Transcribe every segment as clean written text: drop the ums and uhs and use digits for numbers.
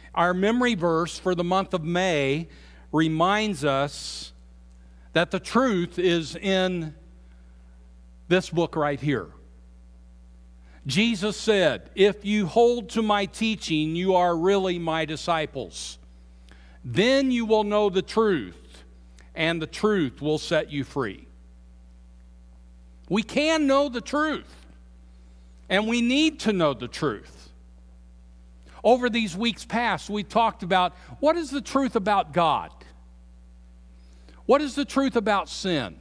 Our memory verse for the month of May reminds us that the truth is in this book right here. Jesus said, "If you hold to my teaching, you are really my disciples. Then you will know the truth, and the truth will set you free." We can know the truth, and we need to know the truth. Over these weeks past, we talked about what is the truth about God? What is the truth about sin?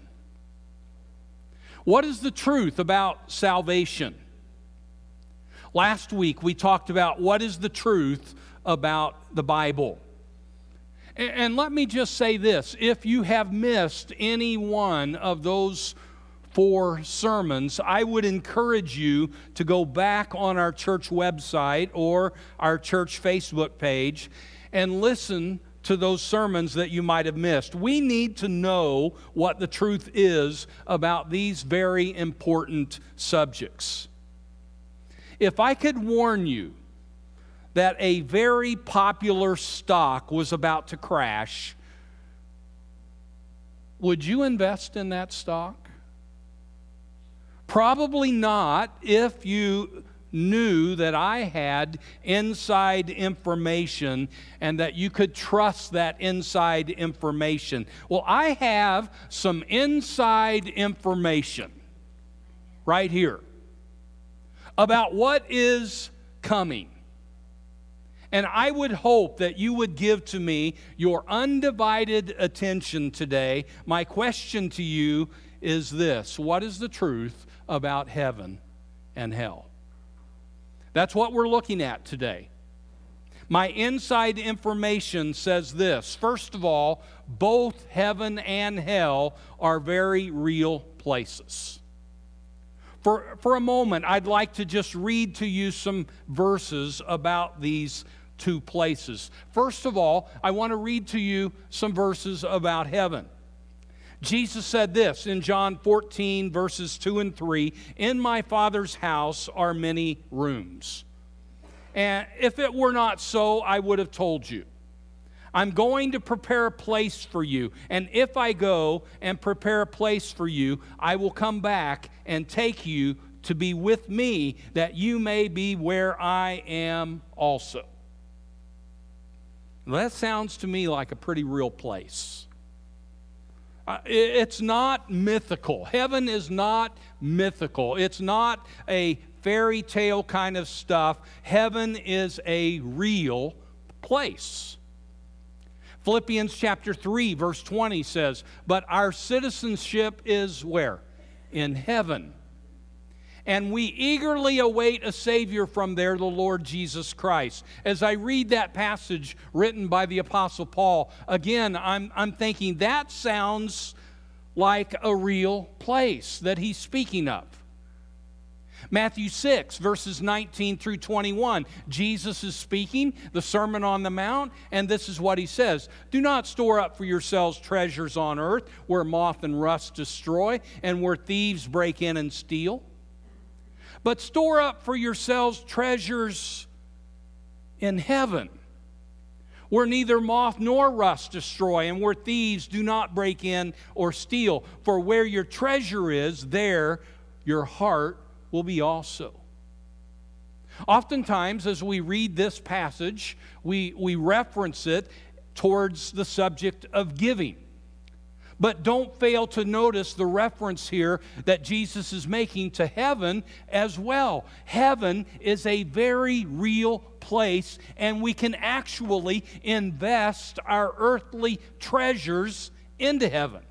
What is the truth about salvation? Last week, we talked about what is the truth about the Bible. And let me just say this. If you have missed any one of those 4 sermons, I would encourage you to go back on our church website or our church Facebook page and listen to those sermons that you might have missed. We need to know what the truth is about these very important subjects. If I could warn you that a very popular stock was about to crash, would you invest in that stock? Probably not if you knew that I had inside information and that you could trust that inside information. Well, I have some inside information right here about what is coming. And I would hope that you would give to me your undivided attention today. My question to you is this: what is the truth about heaven and hell? That's what we're looking at today. My inside information says this. First of all, both heaven and hell are very real places. For a moment, I'd like to just read to you some verses about these 2 places. First of all, I want to read to you some verses about heaven. Jesus said this in John 14, verses 2 and 3, "In my Father's house are many rooms. And if it were not so, I would have told you. I'm going to prepare a place for you. And if I go and prepare a place for you, I will come back and take you to be with me, that you may be where I am also." Well, that sounds to me like a pretty real place. It's not mythical. Heaven is not mythical. It's not a fairy tale kind of stuff. Heaven is a real place. Philippians chapter 3, verse 20 says, "But our citizenship is where? In heaven. And we eagerly await a Savior from there, the Lord Jesus Christ." As I read that passage written by the Apostle Paul, again, I'm thinking that sounds like a real place that he's speaking of. Matthew 6, verses 19 through 21. Jesus is speaking, the Sermon on the Mount, and this is what he says: "Do not store up for yourselves treasures on earth, where moth and rust destroy, and where thieves break in and steal. But store up for yourselves treasures in heaven, where neither moth nor rust destroy, and where thieves do not break in or steal. For where your treasure is, there your heart will be also." Oftentimes, as we read this passage, we reference it towards the subject of giving. But don't fail to notice the reference here that Jesus is making to heaven as well. Heaven is a very real place, and we can actually invest our earthly treasures into heaven.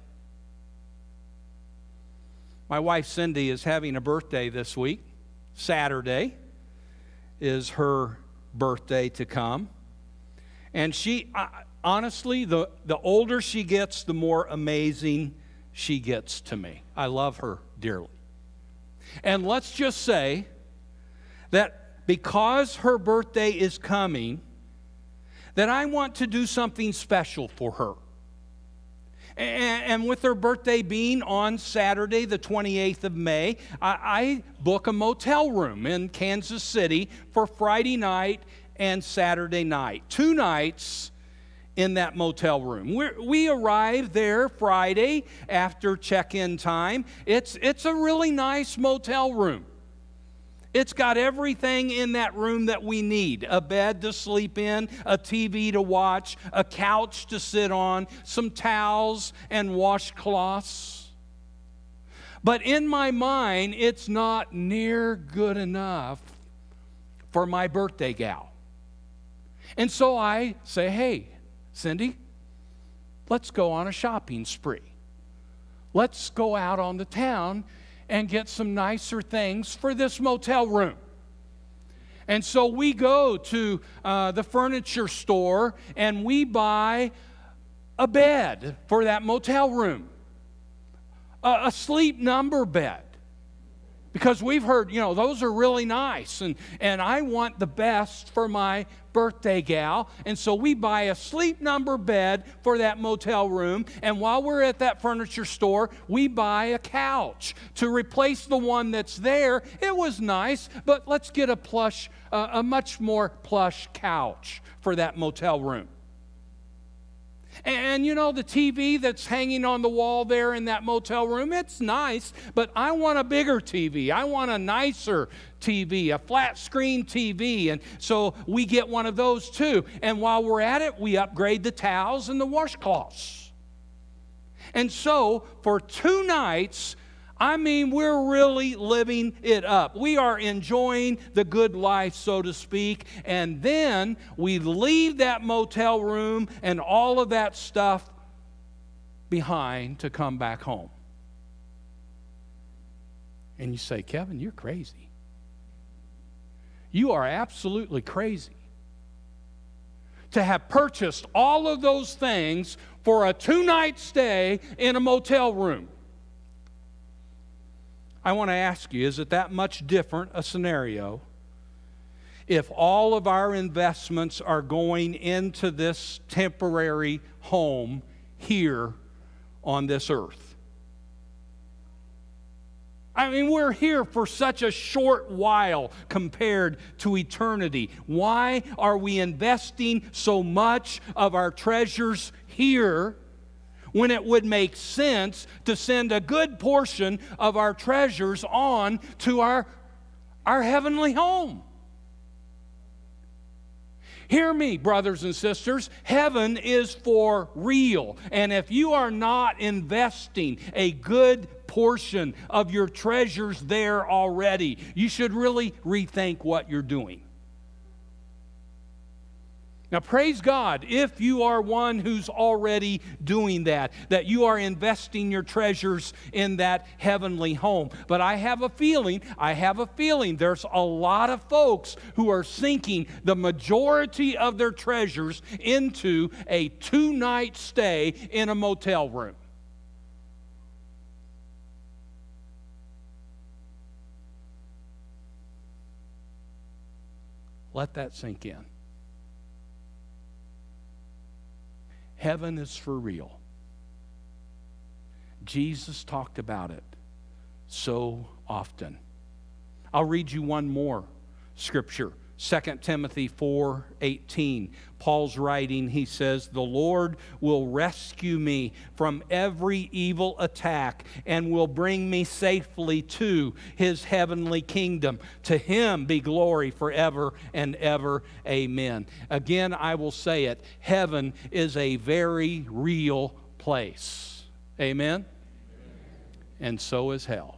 My wife Cindy is having a birthday this week. Saturday is her birthday to come. And she, honestly, the older she gets, the more amazing she gets to me. I love her dearly. And let's just say that because her birthday is coming, that I want to do something special for her. And with her birthday being on Saturday, the 28th of May, I book a motel room in Kansas City for Friday night and Saturday night. 2 nights in that motel room. We arrived there Friday after check-in time. It's a really nice motel room. It's got everything in that room that we need. A bed to sleep in, a TV to watch, a couch to sit on, some towels and washcloths. But in my mind, it's not near good enough for my birthday gal. And so I say, hey, Cindy, let's go on a shopping spree. Let's go out on the town and get some nicer things for this motel room. And so we go to the furniture store and we buy a bed for that motel room, a sleep number bed. Because we've heard, those are really nice, and I want the best for my birthday gal. And so we buy a sleep number bed for that motel room, and while we're at that furniture store, we buy a couch to replace the one that's there. It was nice, but let's get a much more plush couch for that motel room. And the TV that's hanging on the wall there in that motel room, it's nice, but I want a bigger TV. I want a nicer TV, a flat screen TV. And so we get one of those too. And while we're at it, we upgrade the towels and the washcloths. And so for 2 nights, we're really living it up. We are enjoying the good life, so to speak. And then we leave that motel room and all of that stuff behind to come back home. And you say, Kevin, you're crazy. You are absolutely crazy to have purchased all of those things for a 2-night stay in a motel room. I want to ask you, is it that much different a scenario if all of our investments are going into this temporary home here on this earth? We're here for such a short while compared to eternity. Why are we investing so much of our treasures here when it would make sense to send a good portion of our treasures on to our heavenly home? Hear me, brothers and sisters. Heaven is for real. And if you are not investing a good portion of your treasures there already, you should really rethink what you're doing. Now, praise God if you are one who's already doing that you are investing your treasures in that heavenly home. But I have a feeling there's a lot of folks who are sinking the majority of their treasures into a 2-night stay in a motel room. Let that sink in. Heaven is for real. Jesus talked about it so often. I'll read you one more scripture. 2 Timothy 4:18. Paul's writing, he says, "The Lord will rescue me from every evil attack and will bring me safely to his heavenly kingdom. To him be glory forever and ever. Amen." Again, I will say it. Heaven is a very real place. Amen? And so is hell.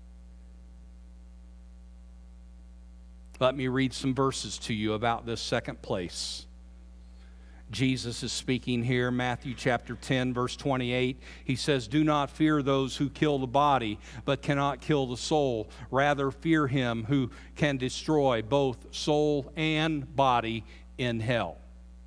Let me read some verses to you about this second place. Jesus is speaking here, Matthew chapter 10, verse 28. He says, "Do not fear those who kill the body, but cannot kill the soul. Rather, fear him who can destroy both soul and body in hell."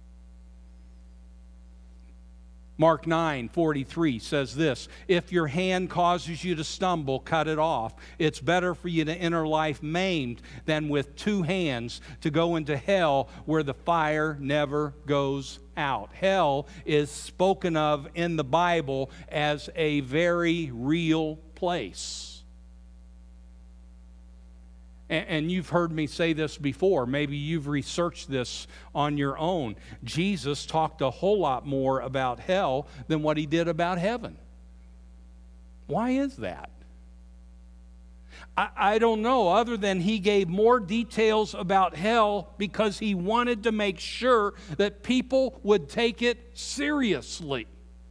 Mark 9:43 says this, "If your hand causes you to stumble, cut it off. It's better for you to enter life maimed than with 2 hands to go into hell where the fire never goes out." Hell is spoken of in the Bible as a very real place. And you've heard me say this before. Maybe you've researched this on your own. Jesus talked a whole lot more about hell than what he did about heaven. Why is that? I don't know, other than he gave more details about hell because he wanted to make sure that people would take it seriously.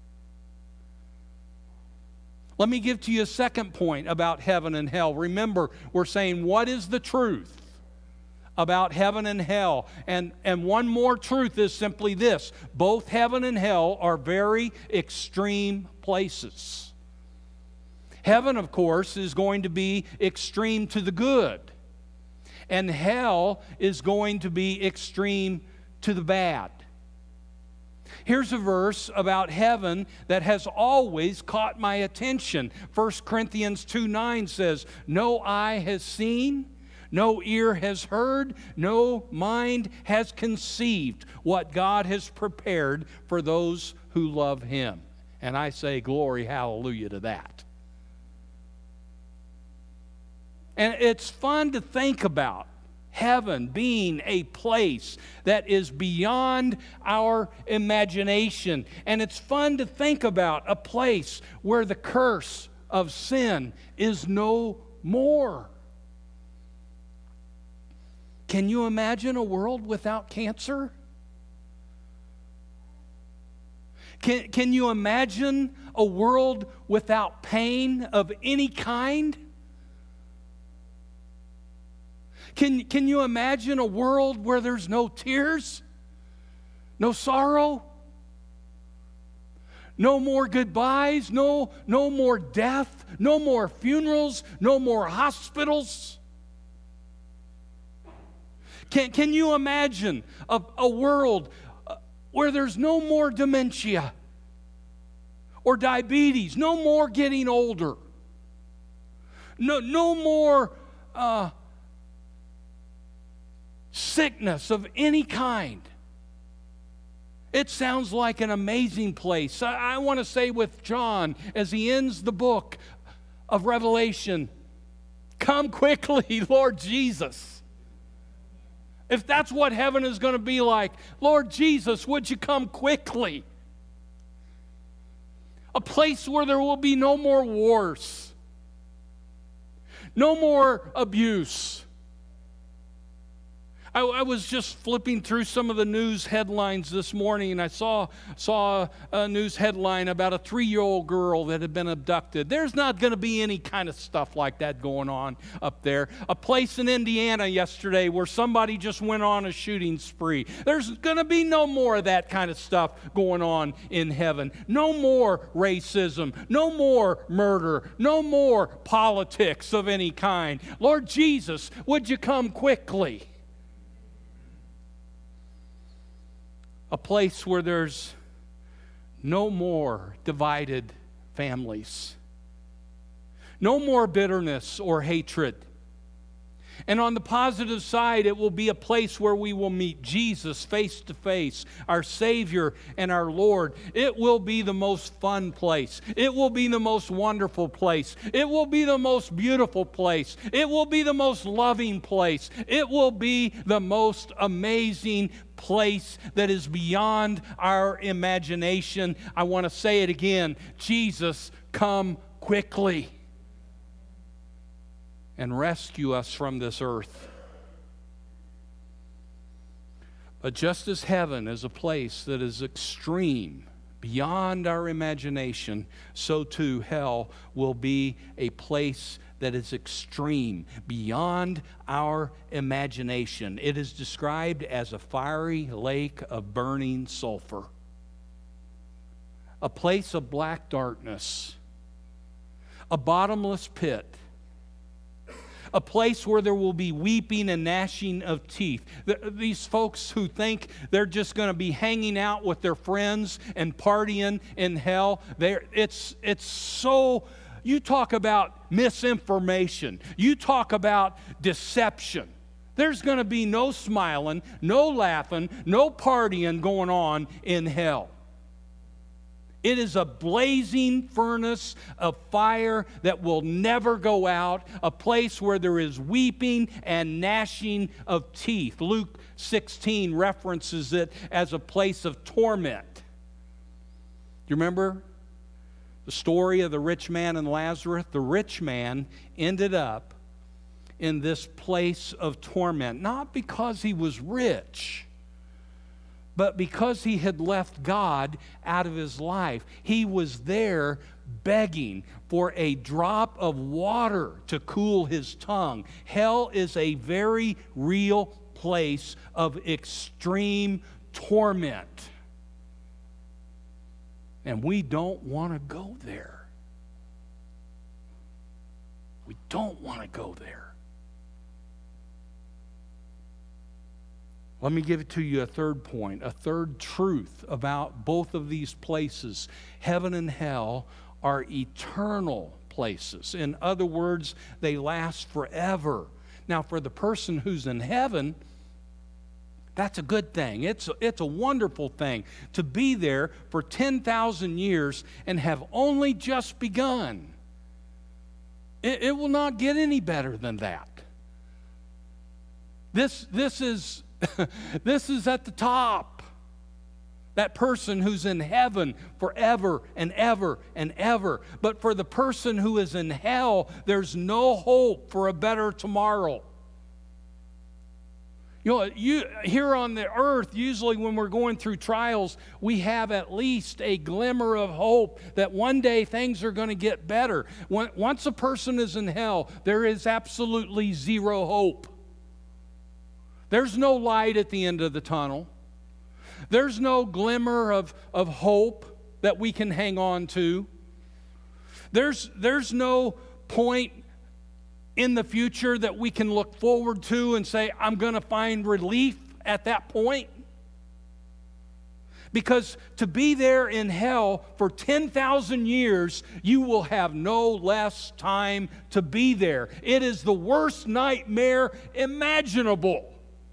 Let me give to you a second point about heaven and hell. Remember, we're saying, what is the truth about heaven and hell? And one more truth is simply this: both heaven and hell are very extreme places. Heaven, of course, is going to be extreme to the good, and hell is going to be extreme to the bad. Here's a verse about heaven that has always caught my attention. 1 Corinthians 2:9 says, "No eye has seen, no ear has heard, no mind has conceived what God has prepared for those who love Him." And I say glory, hallelujah to that. And it's fun to think about heaven being a place that is beyond our imagination. And it's fun to think about a place where the curse of sin is no more. Can you imagine a world without cancer? Can you imagine a world without pain of any kind? Can you imagine a world where there's no tears, no sorrow, no more goodbyes, no more death, no more funerals, no more hospitals? Can you imagine a world where there's no more dementia or diabetes, no more getting older, no more sickness of any kind? It sounds like an amazing place. I want to say with John, as he ends the book of Revelation, "Come quickly, Lord Jesus." If that's what heaven is going to be like, Lord Jesus, would you come quickly? A place where there will be no more wars, no more abuse. I was just flipping through some of the news headlines this morning, and I saw a news headline about a 3-year-old girl that had been abducted. There's not going to be any kind of stuff like that going on up there. A place in Indiana yesterday where somebody just went on a shooting spree. There's going to be no more of that kind of stuff going on in heaven. No more racism, no more murder, no more politics of any kind. Lord Jesus, would you come quickly? A place where there's no more divided families, no more bitterness or hatred. And on the positive side, it will be a place where we will meet Jesus face to face, our Savior and our Lord. It will be the most fun place. It will be the most wonderful place. It will be the most beautiful place. It will be the most loving place. It will be the most amazing place that is beyond our imagination. I want to say it again. Jesus, come quickly and rescue us from this earth. But just as heaven is a place that is extreme, beyond our imagination, so too hell will be a place that is extreme, beyond our imagination. It is described as a fiery lake of burning sulfur, a place of black darkness, a bottomless pit, a place where there will be weeping and gnashing of teeth. These folks who think they're just going to be hanging out with their friends and partying in hell, it's so... You talk about misinformation. You talk about deception. There's going to be no smiling, no laughing, no partying going on in hell. It is a blazing furnace of fire that will never go out, a place where there is weeping and gnashing of teeth. Luke 16 references it as a place of torment. Do you remember the story of the rich man and Lazarus? The rich man ended up in this place of torment, not because he was rich, but because he had left God out of his life. He was there begging for a drop of water to cool his tongue. Hell is a very real place of extreme torment. And we don't want to go there. We don't want to go there. Let me give it to you a third point, a third truth about both of these places. Heaven and hell are eternal places. In other words, they last forever. Now, for the person who's in heaven, that's a good thing. It's a wonderful thing to be there for 10,000 years and have only just begun. It will not get any better than that. This is this is at the top. That person who's in heaven forever and ever and ever. But for the person who is in hell, there's no hope for a better tomorrow. Here on the earth, usually when we're going through trials, we have at least a glimmer of hope that one day things are going to get better. Once a person is in hell, there is absolutely zero hope. There's no light at the end of the tunnel. There's no glimmer of hope that we can hang on to. There's no point in the future that we can look forward to and say, I'm going to find relief at that point. Because to be there in hell for 10,000 years, you will have no less time to be there. It is the worst nightmare imaginable.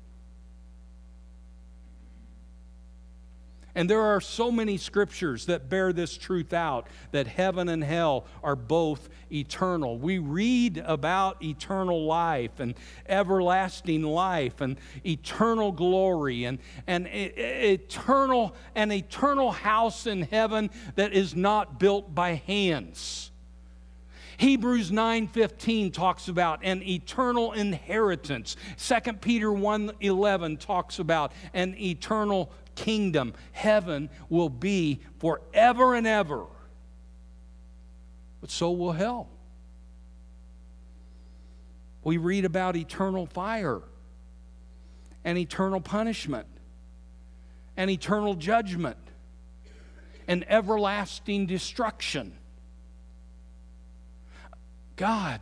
And there are so many scriptures that bear this truth out, that heaven and hell are both eternal. We read about eternal life and everlasting life and eternal glory and an eternal house in heaven that is not built by hands. Hebrews 9:15 talks about an eternal inheritance. 2 Peter 1:11 talks about an eternal kingdom. Heaven will be forever and ever. But so will hell. We read about eternal fire and eternal punishment and eternal judgment and everlasting destruction. God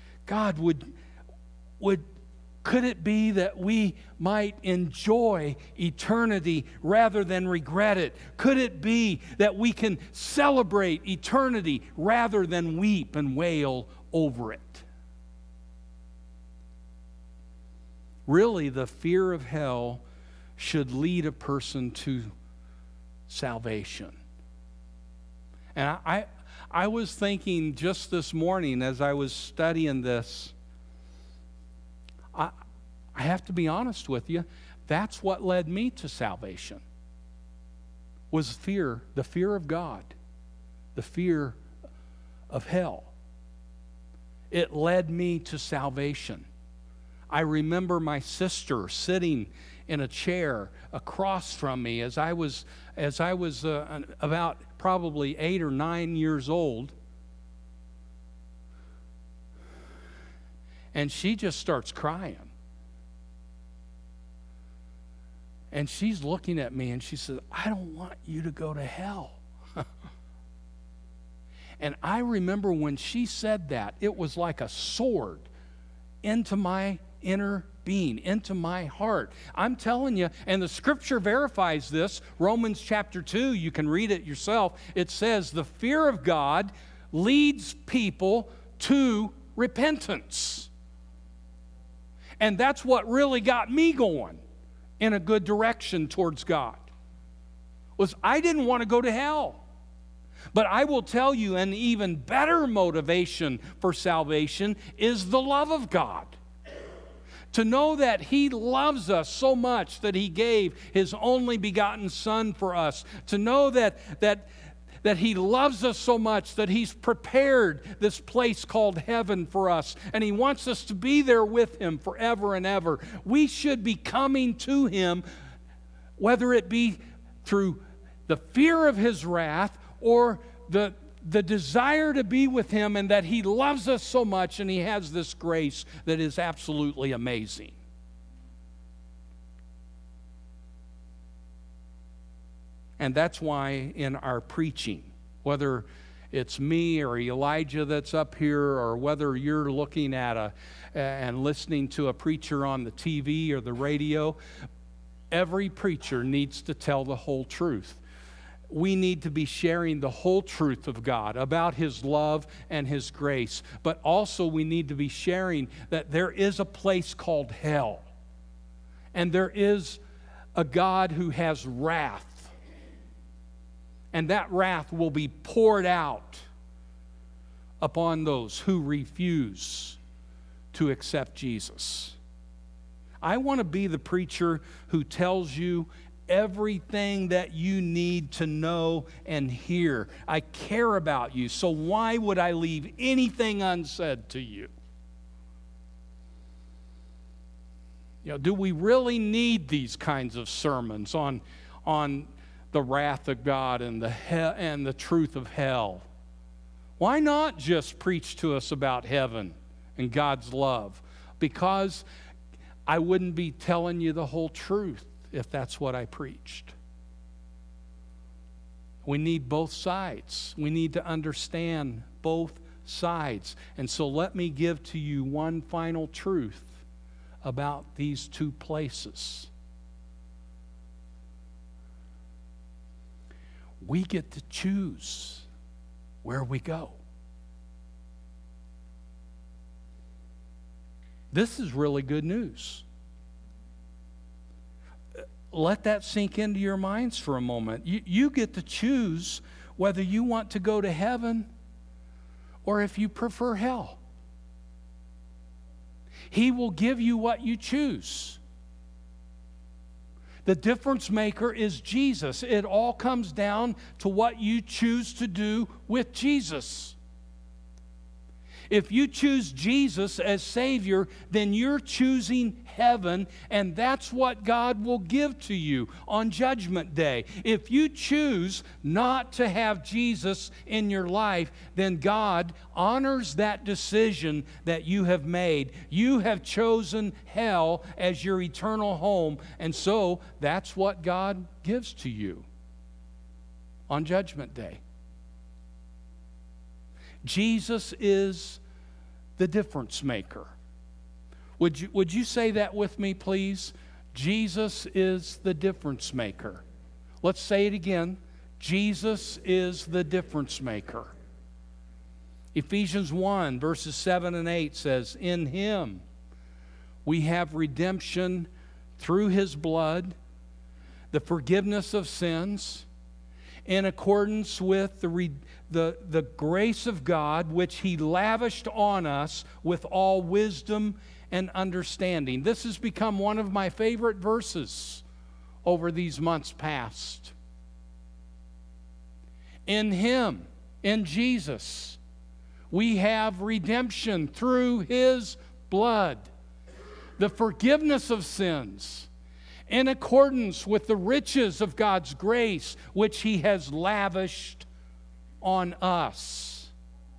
would could it be that we might enjoy eternity rather than regret it? Could it be that we can celebrate eternity rather than weep and wail over it? Really, the fear of hell should lead a person to salvation. And I was thinking just this morning as I was studying this, I have to be honest with you, that's what led me to salvation, was fear, the fear of God, the fear of hell. It led me to salvation. I remember my sister sitting in a chair across from me as I was about probably 8 or 9 years old. And she just starts crying. And she's looking at me and she says, I don't want you to go to hell. And I remember when she said that, it was like a sword into my inner being, into my heart. I'm telling you, and the scripture verifies this, Romans chapter 2, you can read it yourself. It says, the fear of God leads people to repentance. And that's what really got me going in a good direction towards God, was I didn't want to go to hell. But I will tell you, an even better motivation for salvation is the love of God. To know that He loves us so much that He gave His only begotten Son for us. To know that He loves us so much that He's prepared this place called heaven for us. And He wants us to be there with Him forever and ever. We should be coming to Him, whether it be through the fear of His wrath or the desire to be with Him, and that He loves us so much and He has this grace that is absolutely amazing. And that's why in our preaching, whether it's me or Elijah that's up here, or whether you're looking at and listening to a preacher on the TV or the radio, every preacher needs to tell the whole truth. We need to be sharing the whole truth of God about His love and His grace. But also we need to be sharing that there is a place called hell. And there is a God who has wrath. And that wrath will be poured out upon those who refuse to accept Jesus. I want to be the preacher who tells you everything that you need to know and hear. I care about you, so why would I leave anything unsaid to you? Do we really need these kinds of sermons on the wrath of God and the truth of hell? Why not just preach to us about heaven and God's love? Because I wouldn't be telling you the whole truth if that's what I preached. We need both sides. We need to understand both sides. And so let me give to you one final truth about these two places. We get to choose where we go. This is really good news. Let that sink into your minds for a moment. You get to choose whether you want to go to heaven or if you prefer hell. He will give you what you choose. The difference maker is Jesus. It all comes down to what you choose to do with Jesus. If you choose Jesus as Savior, then you're choosing heaven, and that's what God will give to you on Judgment Day. If you choose not to have Jesus in your life, then God honors that decision that you have made. You have chosen hell as your eternal home, and so that's what God gives to you on Judgment Day. Jesus is the difference maker. Would you say that with me, please? Jesus is the difference maker. Let's say it again. Jesus is the difference maker. Ephesians 1, verses 7 and 8 says, "In Him we have redemption through His blood, the forgiveness of sins, in accordance with the grace of God, which He lavished on us with all wisdom and understanding." This has become one of my favorite verses over these months past. In Him, in Jesus, we have redemption through His blood, the forgiveness of sins, in accordance with the riches of God's grace, which He has lavished on us.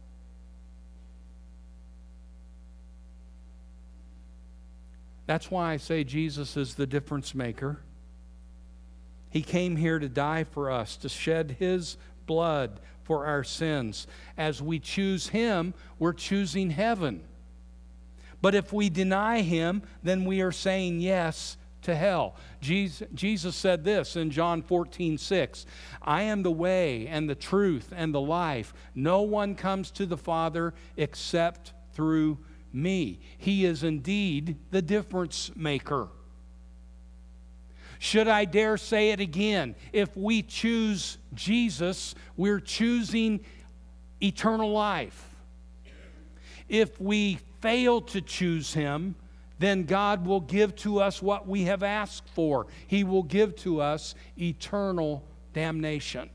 That's why I say Jesus is the difference maker. He came here to die for us, to shed His blood for our sins. As we choose Him, we're choosing heaven. But if we deny Him, then we are saying yes to hell. Jesus said this in John 14:6, "I am the way and the truth and the life. No one comes to the Father except through me." He is indeed the difference maker. Should I dare say it again? If we choose Jesus, we're choosing eternal life. If we fail to choose Him, then God will give to us what we have asked for. He will give to us eternal damnation.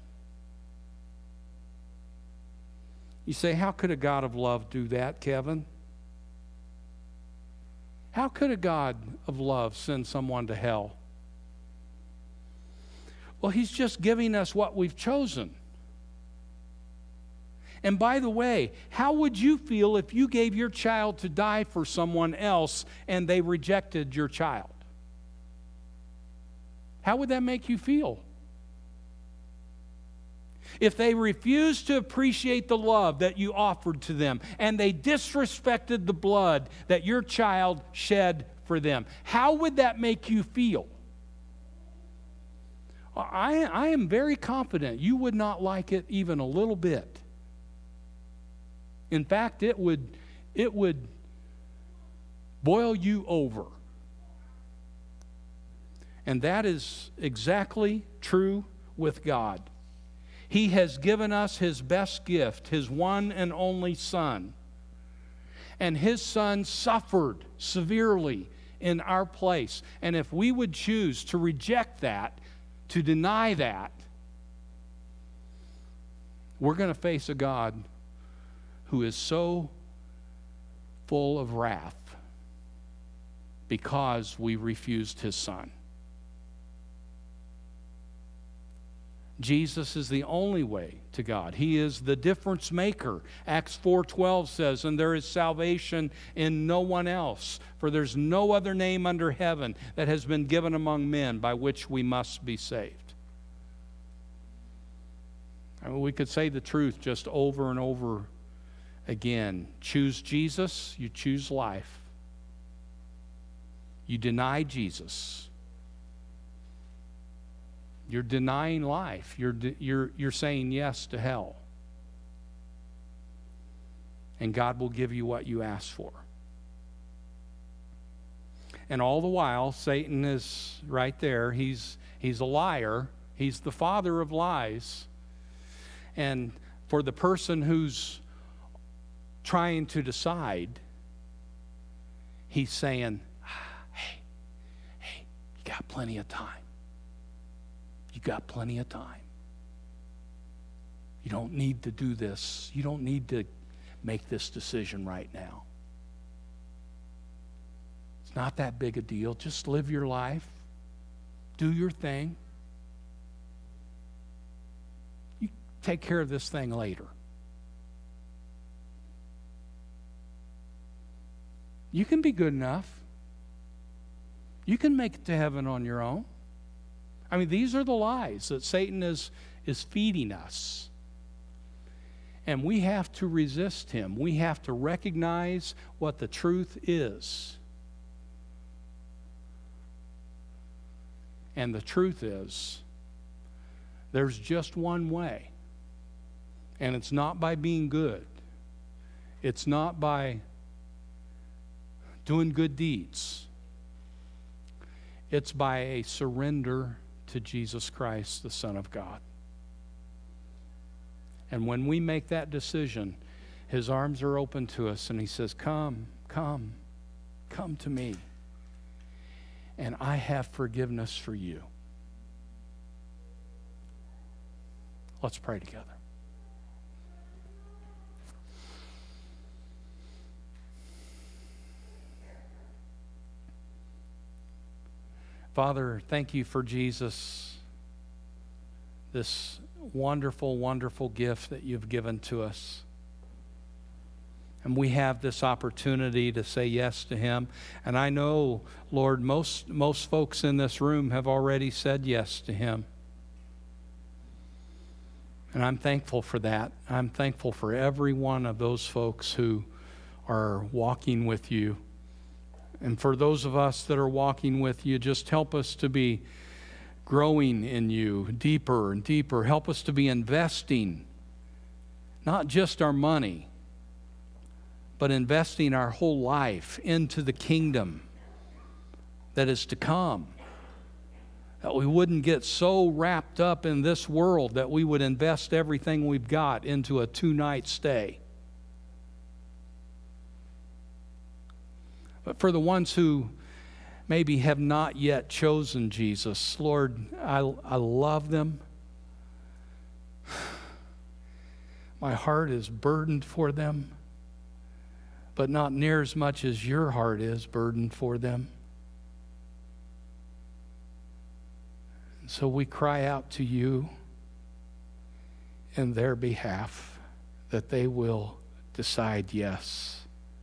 You say, how could a God of love do that, Kevin? How could a God of love send someone to hell? Well, He's just giving us what we've chosen. And by the way, how would you feel if you gave your child to die for someone else and they rejected your child? How would that make you feel? If they refused to appreciate the love that you offered to them and they disrespected the blood that your child shed for them, how would that make you feel? I am very confident you would not like it even a little bit. In fact, it would boil you over. And that is exactly true with God. He has given us His best gift, His one and only Son. And His Son suffered severely in our place. And if we would choose to reject that, to deny that, we're going to face a God who is so full of wrath because we refused His Son. Jesus is the only way to God. He is the difference maker. Acts 4:12 says, and there is salvation in no one else, for there's no other name under heaven that has been given among men by which we must be saved. I mean, we could say the truth just over and over again. Choose Jesus, you choose life. You deny Jesus, you're denying life. You're saying yes to hell. And God will give you what you ask for. And all the while, Satan is right there. He's a liar. He's the father of lies. And for the person who's trying to decide, he's saying, hey, you got plenty of time. You got plenty of time. You don't need to do this. You don't need to make this decision right now. It's not that big a deal. Just live your life. Do your thing. You take care of this thing later. You can be good enough. You can make it to heaven on your own. I mean, these are the lies that Satan is feeding us. And we have to resist him. We have to recognize what the truth is. And the truth is, there's just one way. And it's not by being good. It's not by doing good deeds. It's by a surrender to Jesus Christ, the Son of God. And when we make that decision, His arms are open to us and He says, come to me. And I have forgiveness for you. Let's pray together. Father, thank you for Jesus, this wonderful, wonderful gift that you've given to us. And we have this opportunity to say yes to Him. And I know, Lord, most folks in this room have already said yes to Him. And I'm thankful for that. I'm thankful for every one of those folks who are walking with you. And for those of us that are walking with you, just help us to be growing in you deeper and deeper. Help us to be investing, not just our money, but investing our whole life into the kingdom that is to come. that we wouldn't get so wrapped up in this world that we would invest everything we've got into a 2-night stay. But for the ones who maybe have not yet chosen Jesus, Lord, I love them. My heart is burdened for them, but not near as much as your heart is burdened for them. And so we cry out to you in their behalf that they will decide yes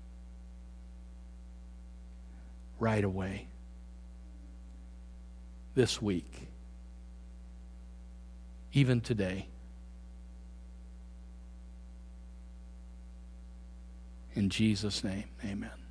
right away, this week, even today. In Jesus' name, amen.